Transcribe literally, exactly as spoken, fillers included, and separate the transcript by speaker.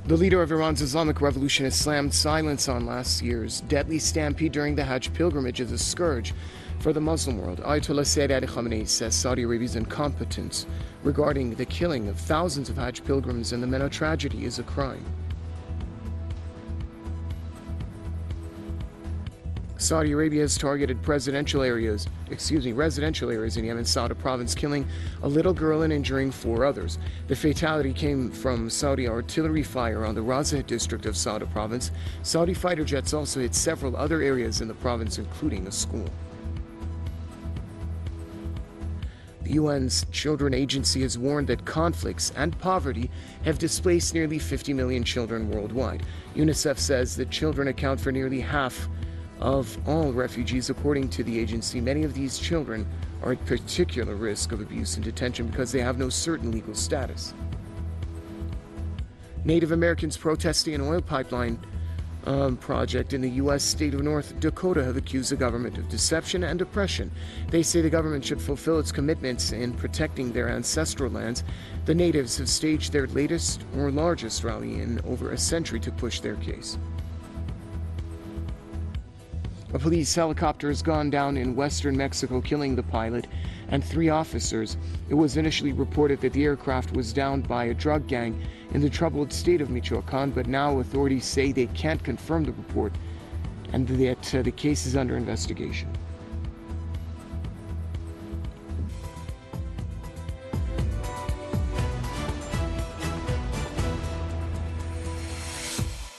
Speaker 1: The leader of Iran's Islamic Revolution has slammed silence on last year's deadly stampede during the Hajj pilgrimage as a scourge for the Muslim world. Ayatollah Sayyid Ali Khamenei says Saudi Arabia's incompetence regarding the killing of thousands of Hajj pilgrims and the Mena tragedy is a crime. Saudi Arabia has targeted presidential areas, excuse me, residential areas in Yemen's Sauda province, killing a little girl and injuring four others. The fatality came from Saudi artillery fire on the Razeh district of Sauda province. Saudi fighter jets also hit several other areas in the province, including a school. The U N's Children Agency has warned that conflicts and poverty have displaced nearly fifty million children worldwide. UNICEF says that children account for nearly half of all refugees. According to the agency, many of these children are at particular risk of abuse and detention because they have no certain legal status. Native Americans protesting an oil pipeline um, project in the U S state of North Dakota have accused the government of deception and oppression. They say the government should fulfill its commitments in protecting their ancestral lands. The natives have staged their latest or largest rally in over a century to push their case. A police helicopter has gone down in western Mexico, killing the pilot and three officers. It was initially reported that the aircraft was downed by a drug gang in the troubled state of Michoacan, but now authorities say they can't confirm the report and that uh, the case is under investigation.